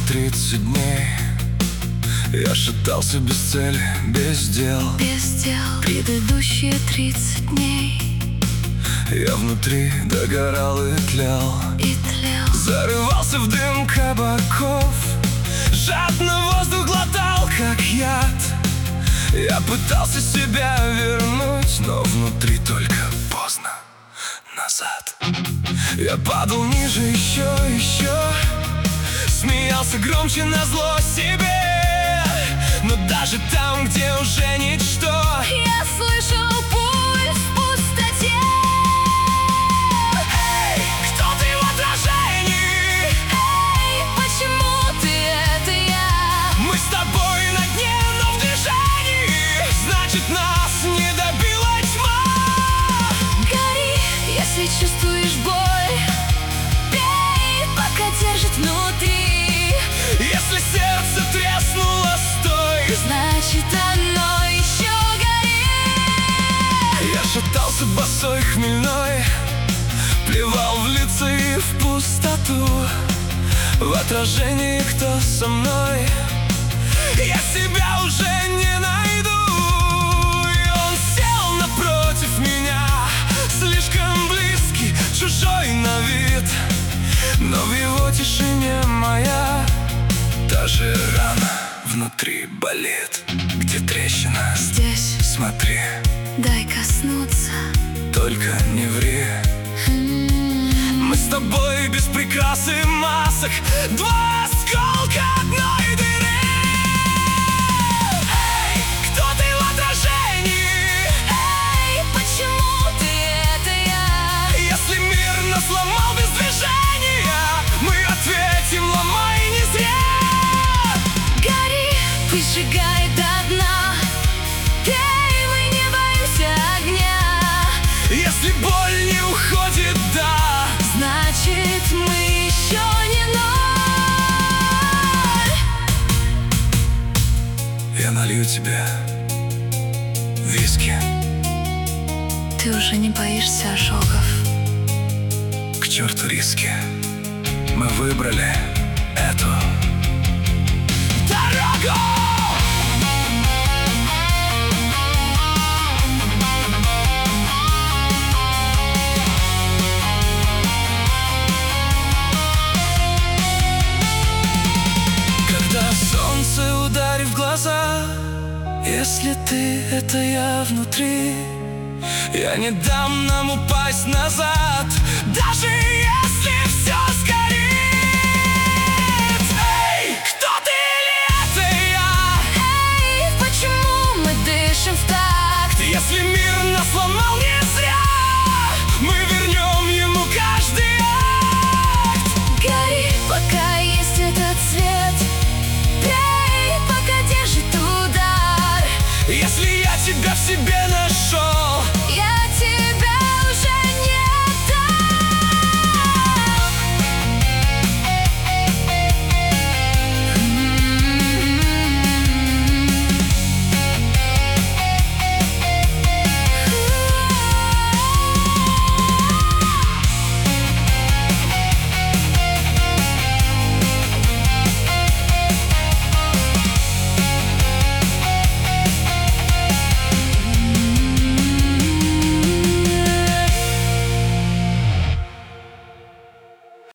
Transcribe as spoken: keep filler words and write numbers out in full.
тридцать дней я шатался без цели, без дел. Без дел предыдущие тридцать дней Я внутри догорал и тлел, и тлел. зарывался в дым кабаков, жадно воздух глотал, как яд. Я пытался себя вернуть, но внутри только поздно назад. Я падал ниже еще, еще, смеялся громче назло себе. Но даже там, где уже ничто, Я слышал пульс в пустоте. эй, кто ты в отражении? Эй, почему ты это я? Мы с тобой на дне, но в движении, значит, нас не добила тьма. Гори, если чувствуешь боль, бей, пока держит внутри. Если сердце треснуло, стой, Значит, оно еще горит. я шатался босой, хмельной, плевал в лица и в пустоту. В отражении кто со мной, я себя уже не найду. И он сел напротив меня, слишком близкий, чужой на вид. Но в его тишине моя та же рана внутри болит. Где трещина? Здесь Смотри, дай коснуться. только не ври. Мы с тобой без прикрас и масок, два осколка одной дыры. Эй, кто ты в отражении? Эй, почему ты это я? Если мир нас сломал без движения, мы ответим, ломай не зря. Гори, пусть сжигает до дна. Пей, мы не боимся огня. Если боль не уходит, да, Значит, мы еще не ноль. я налью тебе виски. Ты уже не боишься ожогов. К черту риски, мы выбрали эту дорогу. Когда солнце ударит в глаза, если ты — это я внутри, я не дам нам упасть назад. Даже если